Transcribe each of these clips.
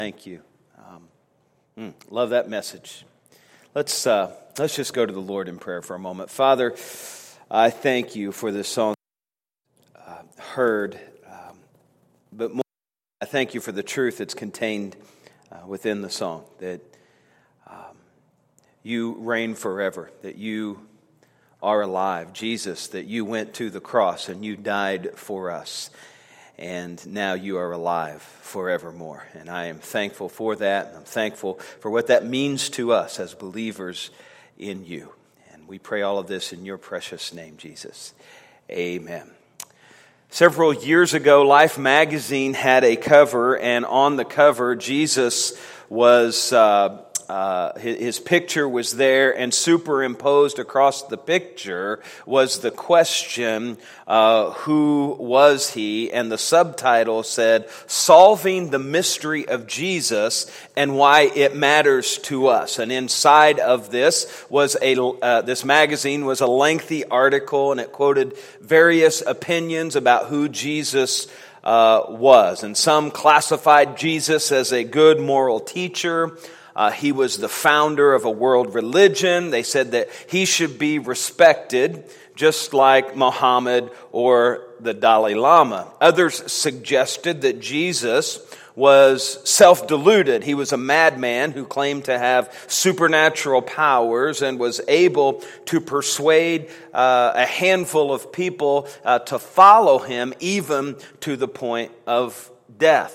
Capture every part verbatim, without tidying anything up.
Thank you. Um, mm, love that message. Let's uh, let's just go to the Lord in prayer for a moment. Father, I thank you for this song uh, heard, um, but more, I thank you for the truth that's contained uh, within the song, that um, you reign forever, that you are alive. Jesus, that you went to the cross and you died for us. And now you are alive forevermore. And I am thankful for that. And I'm thankful for what that means to us as believers in you. And we pray all of this in your precious name, Jesus. Amen. Several years ago, Life magazine had a cover, and on the cover, Jesus was... Uh, Uh, his, his picture was there, and superimposed across the picture was the question, uh, who was he? And the subtitle said, Solving the Mystery of Jesus and Why It Matters to Us. And inside of this was a, uh, this magazine was a lengthy article, and it quoted various opinions about who Jesus uh, was. And some classified Jesus as a good moral teacher. Uh, he was the founder of a world religion. They said that he should be respected, just like Muhammad or the Dalai Lama. Others suggested that Jesus was self-deluded. He was a madman who claimed to have supernatural powers and was able to persuade uh, a handful of people uh, to follow him, even to the point of death.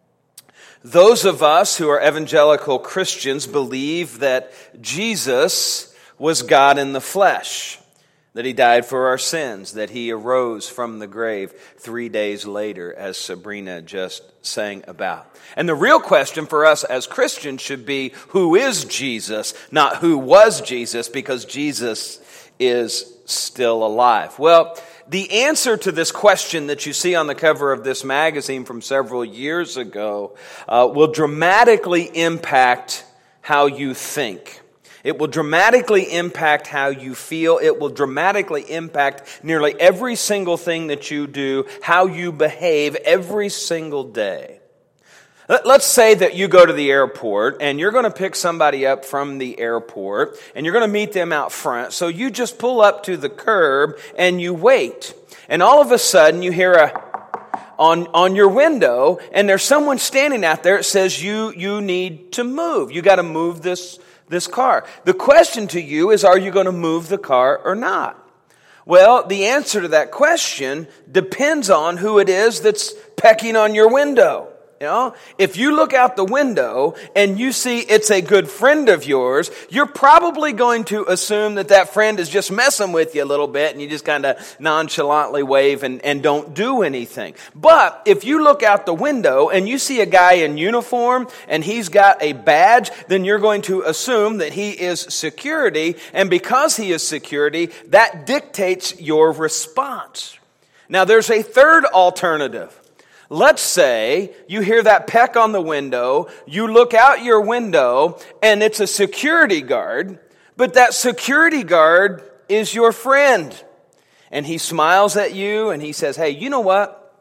Those of us who are evangelical Christians believe that Jesus was God in the flesh, that he died for our sins, that he arose from the grave three days later, as Sabrina just sang about. And the real question for us as Christians should be, who is Jesus, not who was Jesus, because Jesus is still alive. Well, the answer to this question that you see on the cover of this magazine from several years ago uh, will dramatically impact how you think. It will dramatically impact how you feel. It will dramatically impact nearly every single thing that you do, how you behave every single day. Let's say that you go to the airport and you're going to pick somebody up from the airport and you're going to meet them out front. So you just pull up to the curb and you wait. And all of a sudden you hear a on on your window, and there's someone standing out there that says you you need to move. You got to move this this car. The question to you is, are you going to move the car or not? Well, the answer to that question depends on who it is that's pecking on your window. You know, if you look out the window and you see it's a good friend of yours, you're probably going to assume that that friend is just messing with you a little bit, and you just kind of nonchalantly wave and, and don't do anything. But if you look out the window and you see a guy in uniform and he's got a badge, then you're going to assume that he is security, and because he is security, that dictates your response. Now, there's a third alternative. Let's say you hear that peck on the window, you look out your window, and it's a security guard, but that security guard is your friend. And he smiles at you and he says, hey, you know what?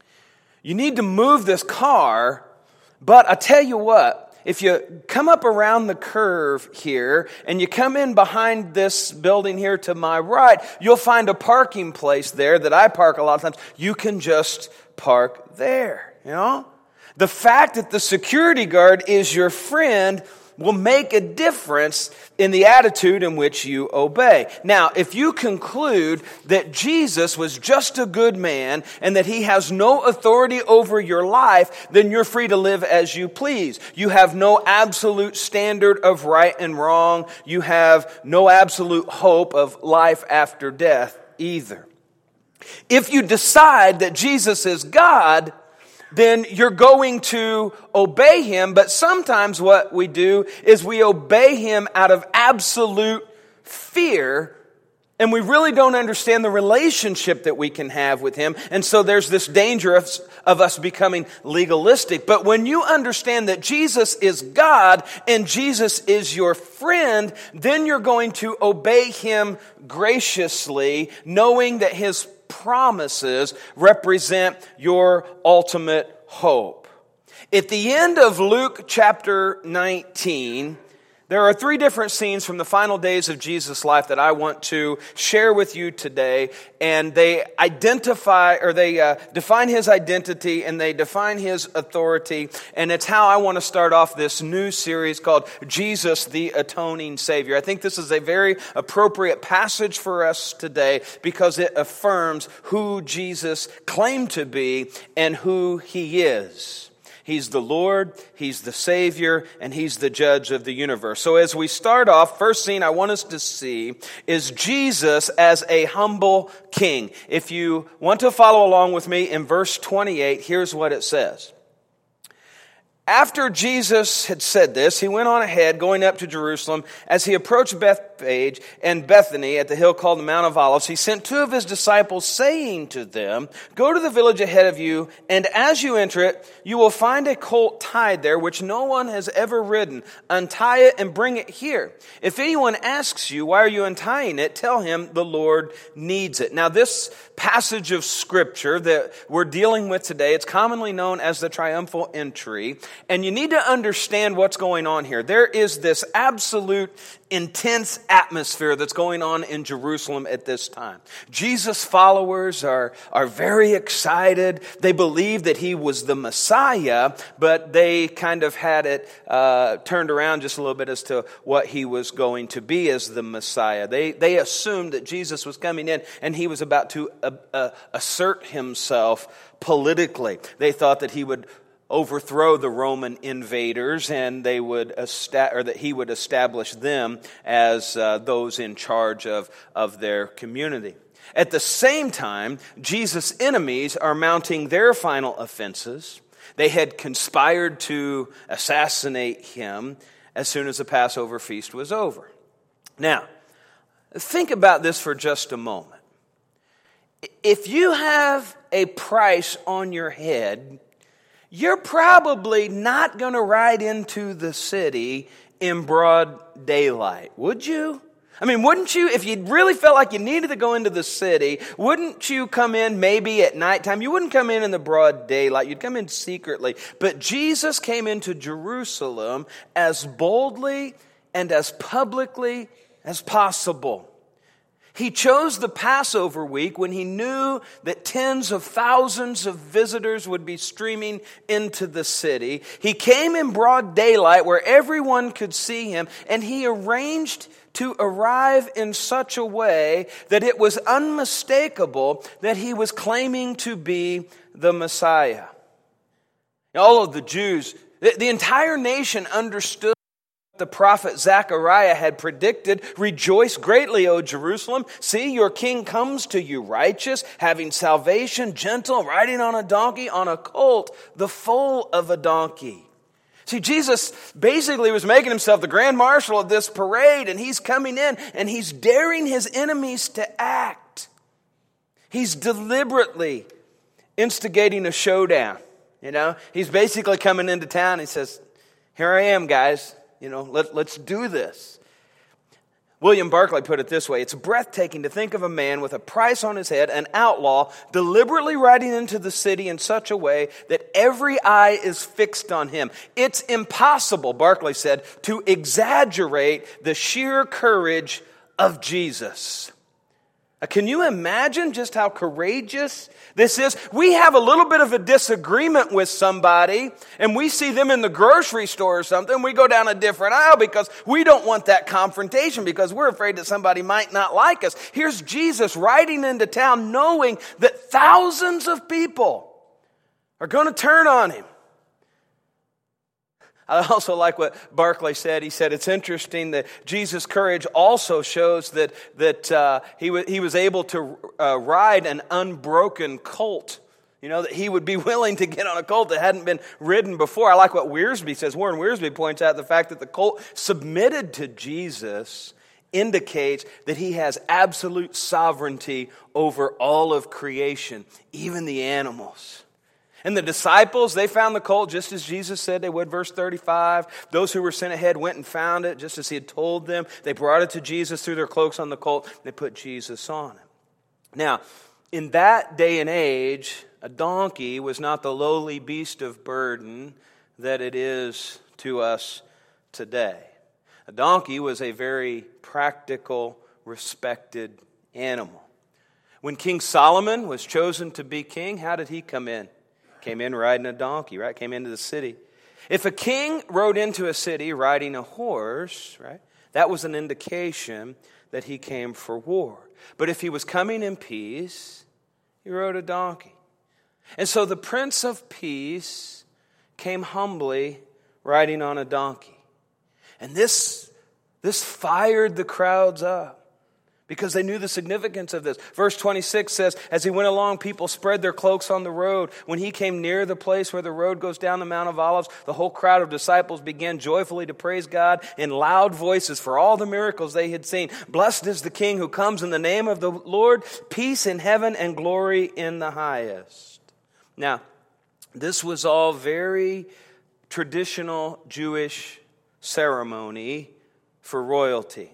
You need to move this car, but I tell you what, if you come up around the curve here and you come in behind this building here to my right, you'll find a parking place there that I park a lot of times. You can just park there, you know? The fact that the security guard is your friend will make a difference in the attitude in which you obey. Now, if you conclude that Jesus was just a good man and that he has no authority over your life, then you're free to live as you please. You have no absolute standard of right and wrong. You have no absolute hope of life after death either. If you decide that Jesus is God, then you're going to obey him. But sometimes what we do is we obey him out of absolute fear, and we really don't understand the relationship that we can have with him. And so there's this danger of, of us becoming legalistic. But when you understand that Jesus is God and Jesus is your friend, then you're going to obey him graciously, knowing that his promises represent your ultimate hope. At the end of Luke chapter nineteen, there are three different scenes from the final days of Jesus' life that I want to share with you today, and they identify, or they uh, define his identity, and they define his authority, and it's how I want to start off this new series called Jesus the Atoning Savior. I think this is a very appropriate passage for us today because it affirms who Jesus claimed to be and who he is. He's the Lord, He's the Savior, and He's the judge of the universe. So as we start off, first scene I want us to see is Jesus as a humble king. If you want to follow along with me in verse twenty-eight, here's what it says. After Jesus had said this, he went on ahead, going up to Jerusalem. As he approached Bethphage and Bethany at the hill called the Mount of Olives, he sent two of his disciples, saying to them, "Go to the village ahead of you, and as you enter it, you will find a colt tied there, which no one has ever ridden. Untie it and bring it here. If anyone asks you, 'Why are you untying it?' tell him the Lord needs it." Now, this passage of Scripture that we're dealing with today, it's commonly known as the triumphal entry. And you need to understand what's going on here. There is this absolute intense atmosphere that's going on in Jerusalem at this time. Jesus' followers are, are very excited. They believe that he was the Messiah, but they kind of had it uh, turned around just a little bit as to what he was going to be as the Messiah. They, they assumed that Jesus was coming in and he was about to uh, uh, assert himself politically. They thought that he would overthrow the Roman invaders, and they would esta- or that he would establish them as uh, those in charge of, of their community. At the same time, Jesus' enemies are mounting their final offenses. They had conspired to assassinate him as soon as the Passover feast was over. Now, think about this for just a moment. If you have a price on your head, you're probably not going to ride into the city in broad daylight, would you? I mean, wouldn't you, if you really felt like you needed to go into the city, wouldn't you come in maybe at nighttime? You wouldn't come in in the broad daylight. You'd come in secretly. But Jesus came into Jerusalem as boldly and as publicly as possible. He chose the Passover week when he knew that tens of thousands of visitors would be streaming into the city. He came in broad daylight where everyone could see him, and he arranged to arrive in such a way that it was unmistakable that he was claiming to be the Messiah. All of the Jews, the, the entire nation understood the prophet Zechariah had predicted. "Rejoice greatly, O Jerusalem. See, your king comes to you righteous, having salvation, gentle, riding on a donkey, on a colt, the foal of a donkey." See, Jesus basically was making himself the grand marshal of this parade, and he's coming in and he's daring his enemies to act. He's deliberately instigating a showdown. You know, he's basically coming into town. He says, "Here I am, guys. You know, let, let's do this." William Barclay put it this way: "It's breathtaking to think of a man with a price on his head, an outlaw, deliberately riding into the city in such a way that every eye is fixed on him. It's impossible," Barclay said, "to exaggerate the sheer courage of Jesus." Now, can you imagine just how courageous this is? We have a little bit of a disagreement with somebody, and we see them in the grocery store or something. We go down a different aisle because we don't want that confrontation, because we're afraid that somebody might not like us. Here's Jesus riding into town knowing that thousands of people are going to turn on him. I also like what Barclay said. He said, it's interesting that Jesus' courage also shows that that uh, he, w- he was able to uh, ride an unbroken colt. You know, that he would be willing to get on a colt that hadn't been ridden before. I like what Wiersbe says. Warren Wiersbe points out the fact that the colt submitted to Jesus indicates that he has absolute sovereignty over all of creation, even the animals. And the disciples, they found the colt just as Jesus said they would, verse thirty-five. Those who were sent ahead went and found it just as he had told them. They brought it to Jesus, threw their cloaks on the colt, and they put Jesus on it. Now, in that day and age, a donkey was not the lowly beast of burden that it is to us today. A donkey was a very practical, respected animal. When King Solomon was chosen to be king, how did he come in? Came in riding a donkey, right? Came into the city. If a king rode into a city riding a horse, right, that was an indication that he came for war. But if he was coming in peace, he rode a donkey. And so the Prince of Peace came humbly riding on a donkey. And this, this fired the crowds up because they knew the significance of this. Verse twenty-six says, as he went along, people spread their cloaks on the road. When he came near the place where the road goes down the Mount of Olives, the whole crowd of disciples began joyfully to praise God in loud voices for all the miracles they had seen. Blessed is the King who comes in the name of the Lord, peace in heaven and glory in the highest. Now, this was all very traditional Jewish ceremony for royalty.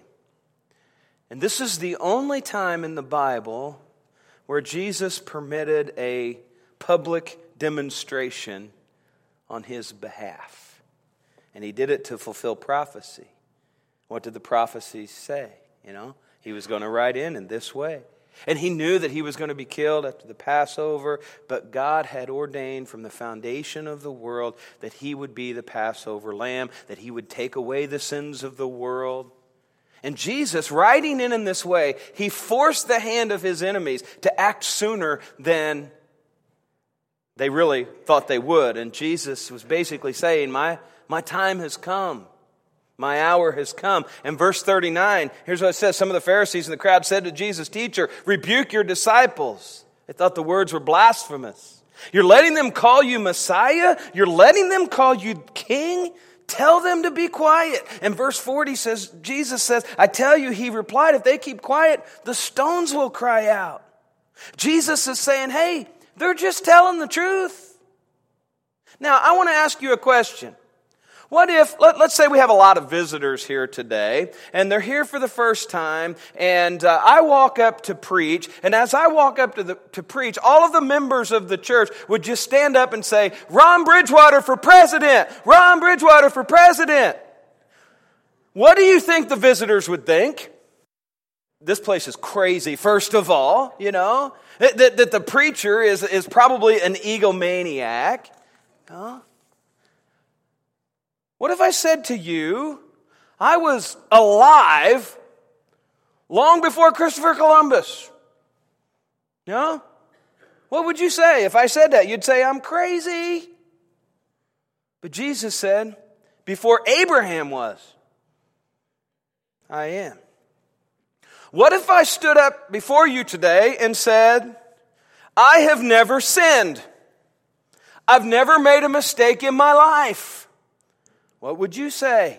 And this is the only time in the Bible where Jesus permitted a public demonstration on his behalf. And he did it to fulfill prophecy. What did the prophecy say? You know, he was going to ride in in this way. And he knew that he was going to be killed after the Passover, but God had ordained from the foundation of the world that he would be the Passover lamb, that he would take away the sins of the world. And Jesus, riding in in this way, he forced the hand of his enemies to act sooner than they really thought they would. And Jesus was basically saying, my, my time has come. My hour has come. And verse thirty-nine, here's what it says. Some of the Pharisees in the crowd said to Jesus, Teacher, rebuke your disciples. They thought the words were blasphemous. You're letting them call you Messiah? You're letting them call you King? Tell them to be quiet. And verse forty says, Jesus says, I tell you, he replied, if they keep quiet, the stones will cry out. Jesus is saying, hey, they're just telling the truth. Now, I want to ask you a question. What if, let, let's say we have a lot of visitors here today, and they're here for the first time, and uh, I walk up to preach, and as I walk up to, the, to preach, all of the members of the church would just stand up and say, Ron Bridgewater for president! Ron Bridgewater for president! What do you think the visitors would think? This place is crazy, first of all, you know, that, that, that the preacher is, is probably an egomaniac. Huh? What if I said to you, I was alive long before Christopher Columbus? You know? What would you say if I said that? You'd say, I'm crazy. But Jesus said, before Abraham was, I am. What if I stood up before you today and said, I have never sinned. I've never made a mistake in my life. What would you say?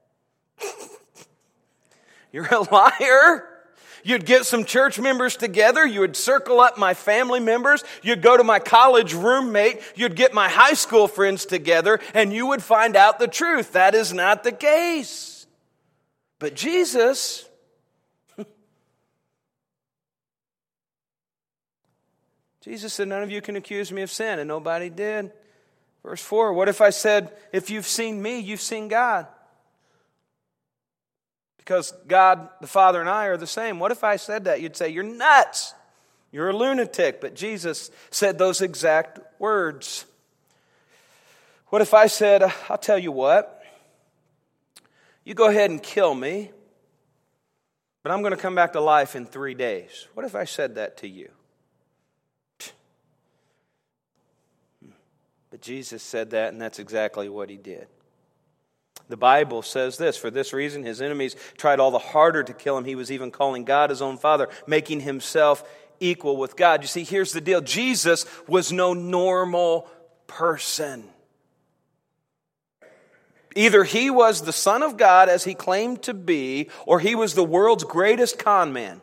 You're a liar. You'd get some church members together. You would circle up my family members. You'd go to my college roommate. You'd get my high school friends together, and you would find out the truth. That is not the case. But Jesus, Jesus said, none of you can accuse me of sin, and nobody did. Verse four, what if I said, if you've seen me, you've seen God? Because God, the Father, and I are the same. What if I said that? You'd say, you're nuts. You're a lunatic. But Jesus said those exact words. What if I said, I'll tell you what. You go ahead and kill me, but I'm going to come back to life in three days. What if I said that to you? But Jesus said that, and that's exactly what he did. The Bible says this, for this reason his enemies tried all the harder to kill him. He was even calling God his own Father, making himself equal with God. You see, here's the deal. Jesus was no normal person. Either he was the Son of God as he claimed to be, or he was the world's greatest con man.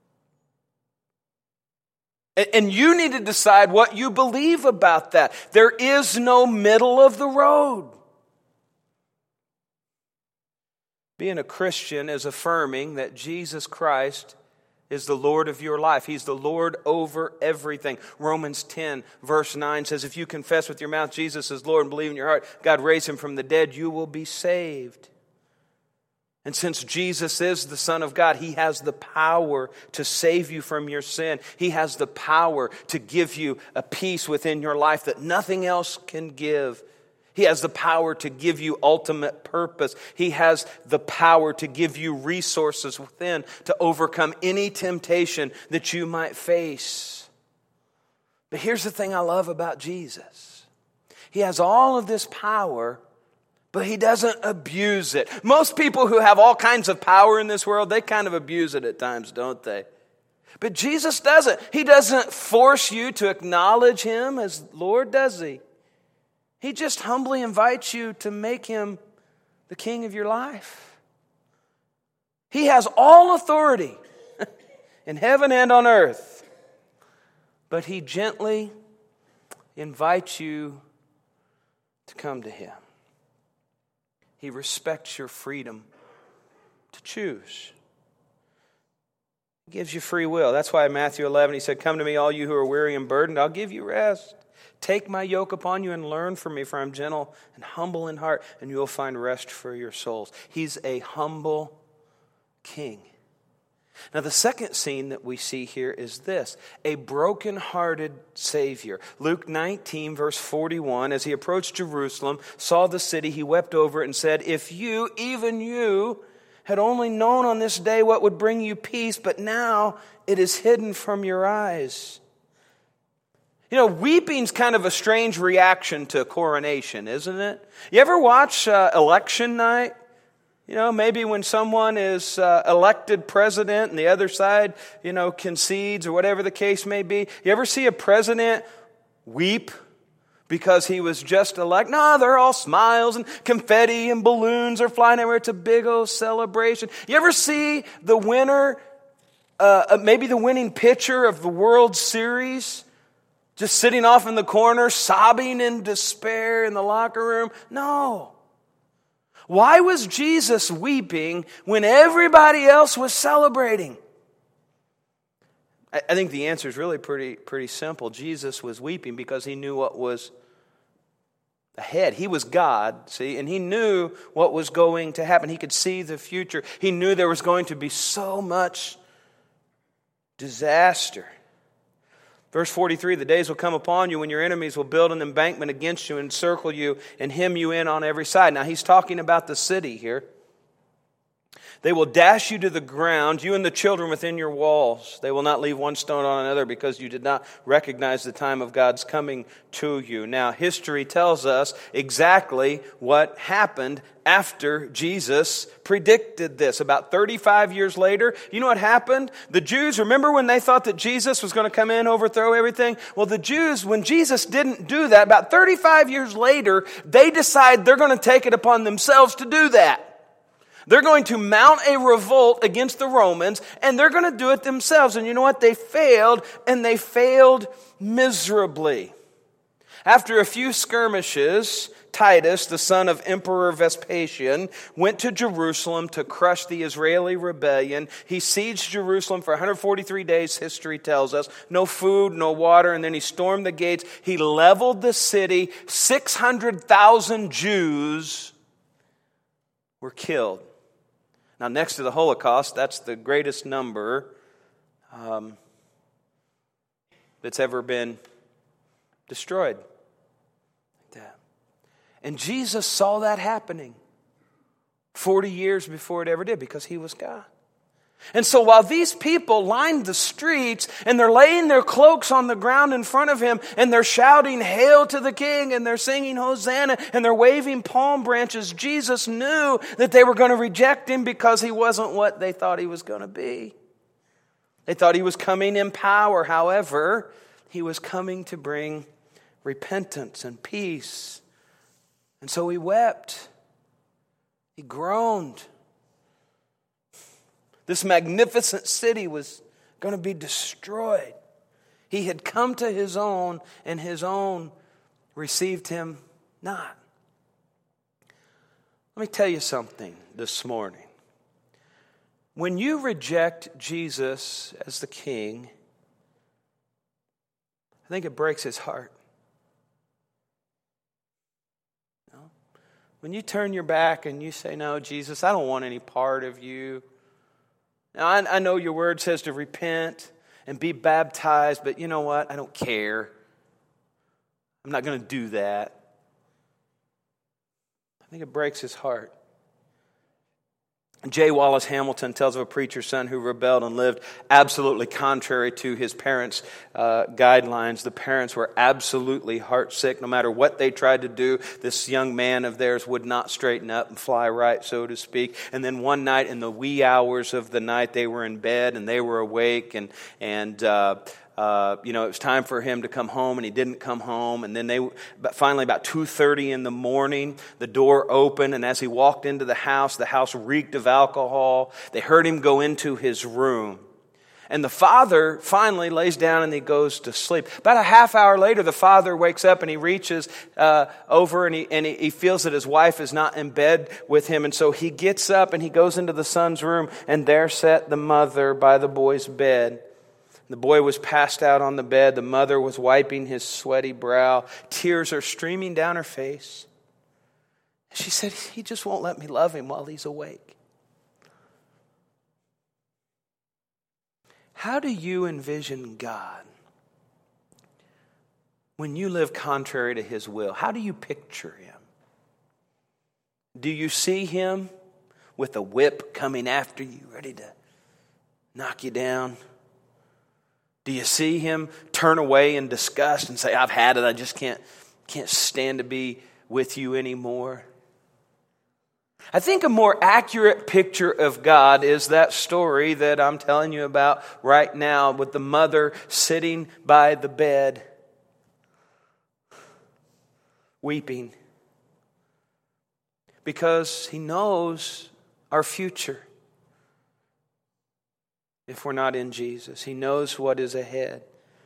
And you need to decide what you believe about that. There is no middle of the road. Being a Christian is affirming that Jesus Christ is the Lord of your life. He's the Lord over everything. Romans ten, verse nine says, if you confess with your mouth Jesus is Lord and believe in your heart God raised him from the dead, you will be saved. And since Jesus is the Son of God, he has the power to save you from your sin. He has the power to give you a peace within your life that nothing else can give. He has the power to give you ultimate purpose. He has the power to give you resources within to overcome any temptation that you might face. But here's the thing I love about Jesus. He has all of this power, but he doesn't abuse it. Most people who have all kinds of power in this world, they kind of abuse it at times, don't they? But Jesus doesn't. He doesn't force you to acknowledge him as Lord, does he? He just humbly invites you to make him the king of your life. He has all authority in heaven and on earth. But he gently invites you to come to him. He respects your freedom to choose. He gives you free will. That's why in Matthew eleven he said, come to me all you who are weary and burdened, I'll give you rest. Take my yoke upon you and learn from me, for I'm gentle and humble in heart, and you will find rest for your souls. He's a humble king. Now, the second scene that we see here is this, a broken-hearted Savior. Luke nineteen, verse forty-one, as he approached Jerusalem, saw the city, he wept over it and said, if you, even you, had only known on this day what would bring you peace, but now it is hidden from your eyes. You know, weeping's kind of a strange reaction to coronation, isn't it? You ever watch uh, election night? You know, maybe when someone is uh, elected president and the other side, you know, concedes or whatever the case may be. You ever see a president weep because he was just elected? No, they're all smiles and confetti and balloons are flying everywhere. It's a big old celebration. You ever see the winner, uh, maybe the winning pitcher of the World Series, just sitting off in the corner, sobbing in despair in the locker room? No. Why was Jesus weeping when everybody else was celebrating? I think the answer is really pretty, pretty simple. Jesus was weeping because he knew what was ahead. He was God, see, and he knew what was going to happen. He could see the future. He knew there was going to be so much disaster. Verse forty-three, the days will come upon you when your enemies will build an embankment against you and encircle you and hem you in on every side. Now he's talking about the city here. They will dash you to the ground, you and the children within your walls. They will not leave one stone on another because you did not recognize the time of God's coming to you. Now, history tells us exactly what happened after Jesus predicted this. About thirty-five years later, you know what happened? The Jews, remember when they thought that Jesus was going to come in, overthrow everything? Well, the Jews, when Jesus didn't do that, about thirty-five years later, they decide they're going to take it upon themselves to do that. They're going to mount a revolt against the Romans, and they're going to do it themselves. And you know what? They failed, and they failed miserably. After a few skirmishes, Titus, the son of Emperor Vespasian, went to Jerusalem to crush the Israeli rebellion. He sieged Jerusalem for one hundred forty-three days, history tells us. No food, no water, and then he stormed the gates. He leveled the city. six hundred thousand Jews were killed. Now, next to the Holocaust, that's the greatest number um, that's ever been destroyed. And Jesus saw that happening forty years before it ever did because he was God. And so while these people lined the streets and they're laying their cloaks on the ground in front of him and they're shouting, "Hail to the King," and they're singing Hosanna and they're waving palm branches, Jesus knew that they were going to reject him because he wasn't what they thought he was going to be. They thought he was coming in power. However, he was coming to bring repentance and peace. And so he wept. He groaned. This magnificent city was going to be destroyed. He had come to his own, and his own received him not. Let me tell you something this morning. when you reject Jesus as the king, I think it breaks his heart. You know? When you turn your back and you say, no, Jesus, I don't want any part of you. Now, I, I know your word says to repent and be baptized, but you know what? I don't care. I'm not going to do that. I think it breaks his heart. J. Wallace Hamilton tells of a preacher's son who rebelled and lived absolutely contrary to his parents' uh, guidelines. The parents were absolutely heartsick. No matter what they tried to do, this young man of theirs would not straighten up and fly right, so to speak. And then one night in the wee hours of the night, they were in bed and they were awake and and. Uh, Uh, you know, it was time for him to come home, and he didn't come home. And then they, but finally, about two thirty in the morning, the door opened, and as he walked into the house, the house reeked of alcohol. They heard him go into his room. And the father finally lays down and he goes to sleep. About a half hour later, the father wakes up and he reaches uh, over and, he, and he, he feels that his wife is not in bed with him. And so he gets up and he goes into the son's room, and there sat the mother by the boy's bed. The boy was passed out on the bed. The mother was wiping his sweaty brow. Tears are streaming down her face. She said, he just won't let me love him while he's awake. How do you envision God when you live contrary to his will? How do you picture him? Do you see him with a whip coming after you, ready to knock you down? Do you see him turn away in disgust and say, I've had it, I just can't, can't stand to be with you anymore? I think a more accurate picture of God is that story that I'm telling you about right now, with the mother sitting by the bed, weeping, because he knows our future. If we're not in Jesus, he knows what is ahead.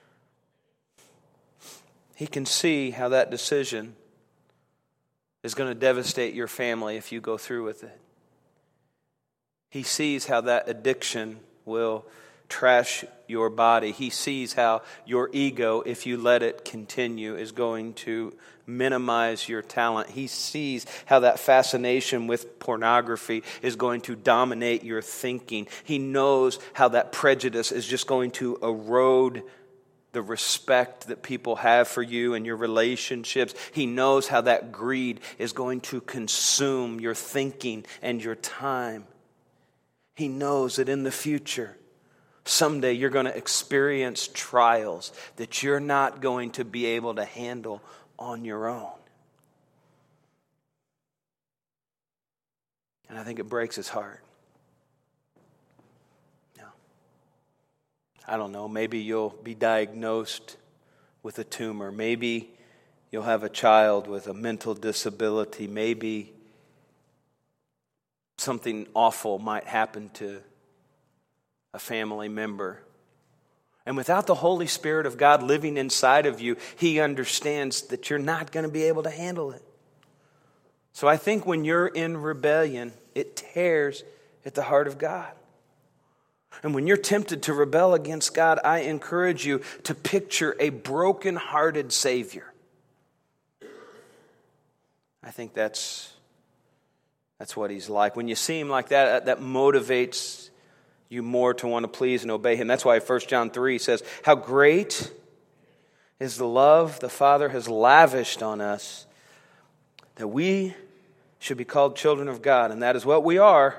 He can see how that decision is going to devastate your family if you go through with it. He sees how that addiction will trash your body. He sees how your ego, if you let it continue, is going to minimize your talent. He sees how that fascination with pornography is going to dominate your thinking. He knows how that prejudice is just going to erode the respect that people have for you and your relationships. He knows how that greed is going to consume your thinking and your time. He knows that in the future, someday you're going to experience trials that you're not going to be able to handle on your own. And I think it breaks his heart. No. I don't know, maybe you'll be diagnosed with a tumor. Maybe you'll have a child with a mental disability. Maybe something awful might happen to a family member. And without the Holy Spirit of God living inside of you, he understands that you're not going to be able to handle it. So I think when you're in rebellion, it tears at the heart of God. And when you're tempted to rebel against God, I encourage you to picture a broken-hearted Savior. I think that's, that's what he's like. When you see him like that, that motivates you more to want to please and obey him. That's why First John three says, how great is the love the Father has lavished on us, that we should be called children of God. And that is what we are.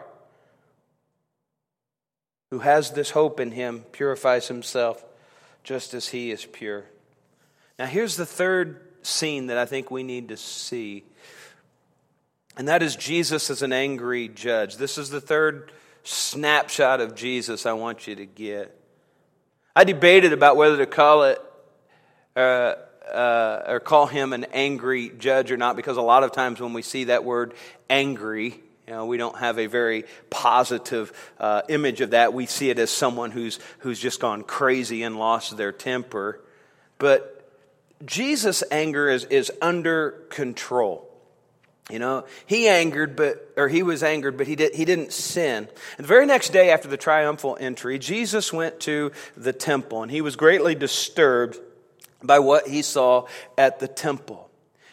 Who has this hope in him purifies himself just as he is pure. Now here's the third scene that I think we need to see. And that is Jesus as an angry judge. This is the third snapshot of Jesus I want you to get. I debated about whether to call it uh, uh, or call him an angry judge or not, because a lot of times when we see that word angry, you know, we don't have a very positive uh, image of that. We see it as someone who's who's just gone crazy and lost their temper. But Jesus' anger is, is under control. You know, he angered, but or he was angered, but he did he didn't sin. And the very next day after the triumphal entry, Jesus went to the temple, and he was greatly disturbed by what he saw at the temple.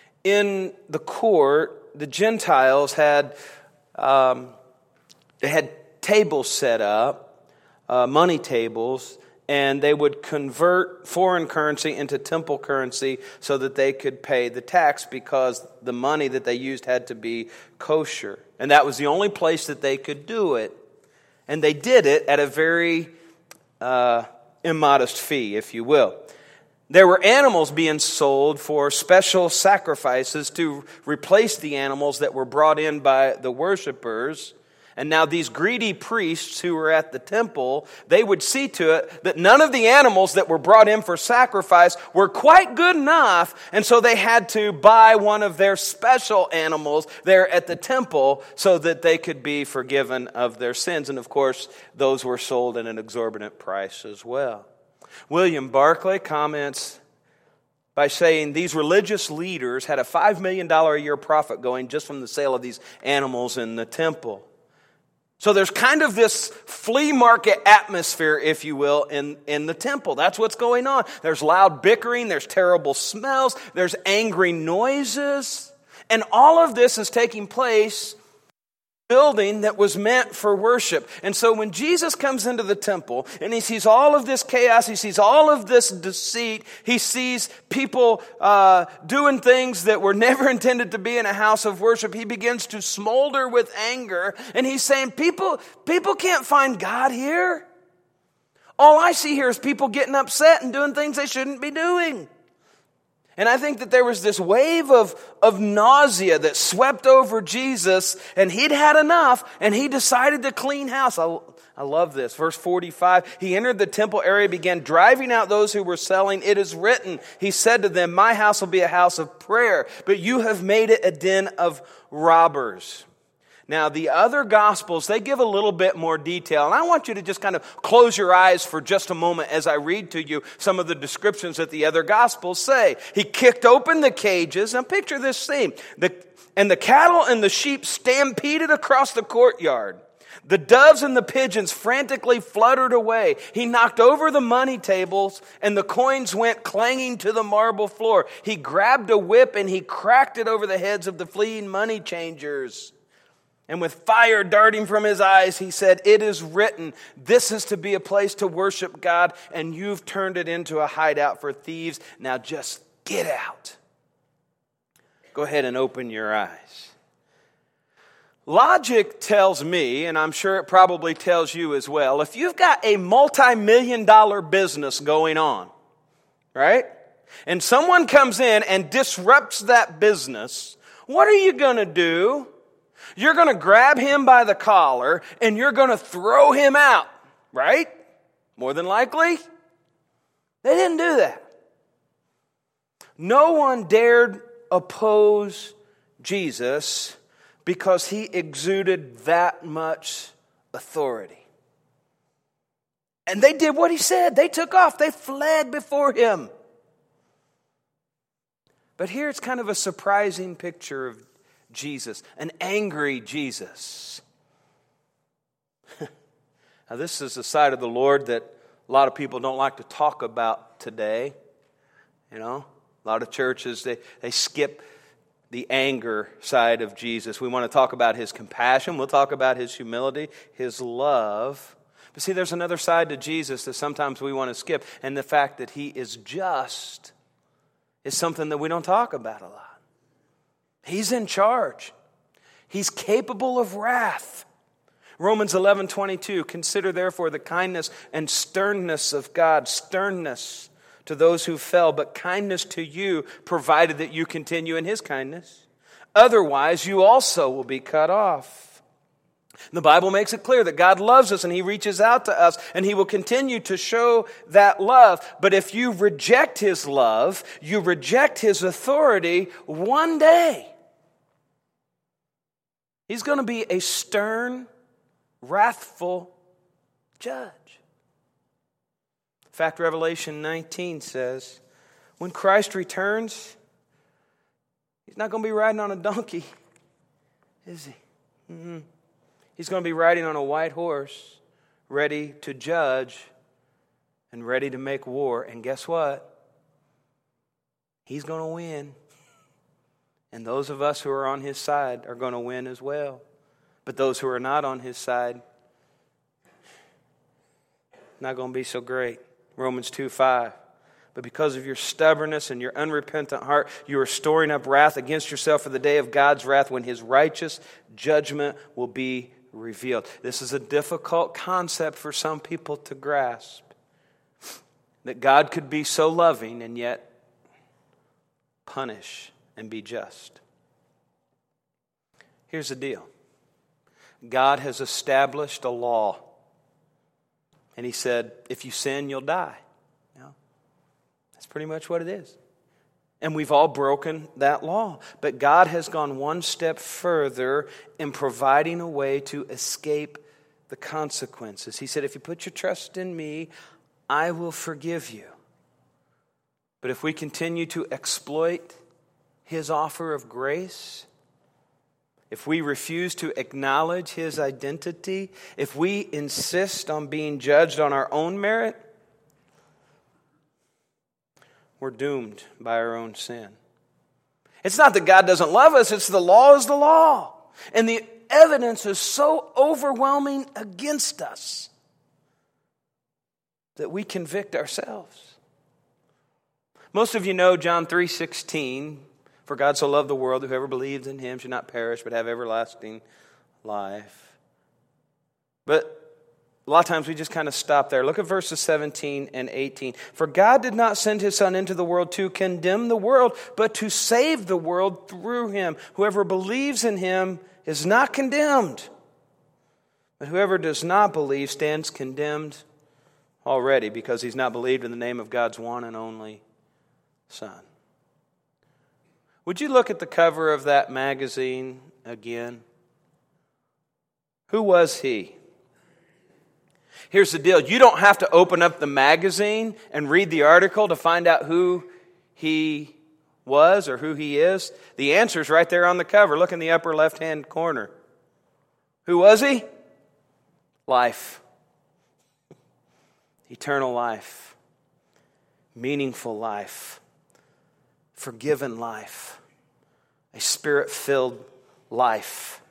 In the court, the Gentiles had um, they had tables set up, uh, money tables. And they would convert foreign currency into temple currency so that they could pay the tax, because the money that they used had to be kosher. And that was the only place that they could do it. And they did it at a very uh, immodest fee, if you will. There were animals being sold for special sacrifices to replace the animals that were brought in by the worshipers. And now these greedy priests who were at the temple, they would see to it that none of the animals that were brought in for sacrifice were quite good enough. And so they had to buy one of their special animals there at the temple so that they could be forgiven of their sins. And of course, those were sold at an exorbitant price as well. William Barclay comments by saying these religious leaders had a five million dollars a year profit going just from the sale of these animals in the temple. So there's kind of this flea market atmosphere, if you will, in, in the temple. That's what's going on. There's loud bickering, there's terrible smells, there's angry noises. And all of this is taking place in a building that was meant for worship. And so when Jesus comes into the temple and he sees all of this chaos, he sees all of this deceit, he sees people uh, doing things that were never intended to be in a house of worship, he begins to smolder with anger. And he's saying, people, people can't find God here. All I see here is people getting upset and doing things they shouldn't be doing. And I think that there was this wave of, of nausea that swept over Jesus, and he'd had enough, and he decided to clean house. I, I love this. Verse forty-five, he entered the temple area, began driving out those who were selling. It is written, he said to them, my house will be a house of prayer, but you have made it a den of robbers. Now, the other Gospels, they give a little bit more detail. And I want you to just kind of close your eyes for just a moment as I read to you some of the descriptions that the other Gospels say. He kicked open the cages. Now, picture this scene. The, and the cattle and the sheep stampeded across the courtyard. The doves and the pigeons frantically fluttered away. He knocked over the money tables, and the coins went clanging to the marble floor. He grabbed a whip, and he cracked it over the heads of the fleeing money changers. And with fire darting from his eyes, he said, it is written, this is to be a place to worship God, and you've turned it into a hideout for thieves. Now just get out. Go ahead and open your eyes. Logic tells me, and I'm sure it probably tells you as well, if you've got a multi-million dollar business going on, right? And someone comes in and disrupts that business, what are you going to do? You're going to grab him by the collar and you're going to throw him out, right? More than likely. They didn't do that. No one dared oppose Jesus because he exuded that much authority. And they did what he said. They took off. They fled before him. But here it's kind of a surprising picture of Jesus, an angry Jesus. Now, this is the side of the Lord that a lot of people don't like to talk about today. You know, a lot of churches, they, they skip the anger side of Jesus. We want to talk about his compassion. We'll talk about his humility, his love. But see, there's another side to Jesus that sometimes we want to skip. And the fact that he is just is something that we don't talk about a lot. He's in charge. He's capable of wrath. Romans eleven twenty-two, consider therefore the kindness and sternness of God, sternness to those who fell, but kindness to you, provided that you continue in his kindness. Otherwise, you also will be cut off. The Bible makes it clear that God loves us and he reaches out to us and he will continue to show that love. But if you reject his love, you reject his authority, one day he's going to be a stern, wrathful judge. In fact, Revelation nineteen says, when Christ returns, he's not going to be riding on a donkey. Is he? Mm-hmm. He's going to be riding on a white horse, ready to judge and ready to make war. And guess what? He's going to win. And those of us who are on his side are going to win as well. But those who are not on his side, not going to be so great. Romans two five. But because of your stubbornness and your unrepentant heart, you are storing up wrath against yourself for the day of God's wrath, when his righteous judgment will be revealed. This is a difficult concept for some people to grasp. That God could be so loving and yet punish and be just. Here's the deal. God has established a law. And he said, if you sin, you'll die. You know, that's pretty much what it is. And we've all broken that law. But God has gone one step further in providing a way to escape the consequences. He said, if you put your trust in me, I will forgive you. But if we continue to exploit his offer of grace, if we refuse to acknowledge his identity, if we insist on being judged on our own merit, we're doomed by our own sin. It's not that God doesn't love us, it's the law is the law. And the evidence is so overwhelming against us that we convict ourselves. Most of you know John three sixteen. For God so loved the world, that whoever believes in him should not perish, but have everlasting life. But a lot of times we just kind of stop there. Look at verses seventeen and eighteen. For God did not send his Son into the world to condemn the world, but to save the world through him. Whoever believes in him is not condemned. But whoever does not believe stands condemned already, because he's not believed in the name of God's one and only Son. Would you look at the cover of that magazine again? Who was he? Here's the deal. You don't have to open up the magazine and read the article to find out who he was or who he is. The answer's right there on the cover. Look in the upper left-hand corner. Who was he? Life. Eternal life. Meaningful life. Forgiven life, a spirit-filled life,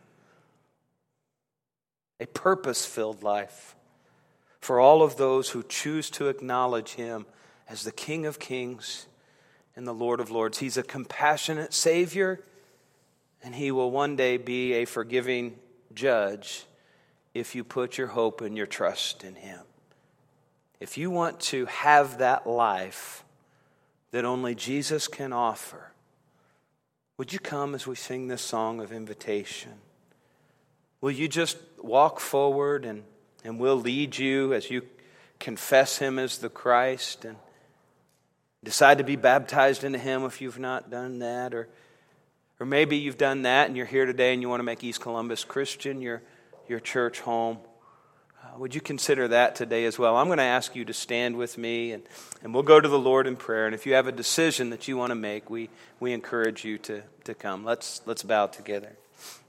a purpose-filled life for all of those who choose to acknowledge him as the King of Kings and the Lord of Lords. He's a compassionate Savior, and he will one day be a forgiving judge if you put your hope and your trust in him. If you want to have that life that only Jesus can offer, would you come as we sing this song of invitation? Will you just walk forward and, and we'll lead you as you confess him as the Christ and decide to be baptized into him if you've not done that? Or, or maybe you've done that and you're here today and you want to make East Columbus Christian, your, your church home. Would you consider that today as well? I'm going to ask you to stand with me, and, and we'll go to the Lord in prayer. And if you have a decision that you want to make, we, we encourage you to, to come. Let's, let's bow together.